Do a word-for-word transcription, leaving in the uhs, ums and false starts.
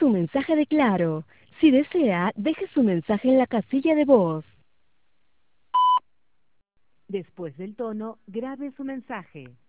un mensaje de Claro. Si desea, deje su mensaje en la casilla de voz. Después del tono, grabe su mensaje.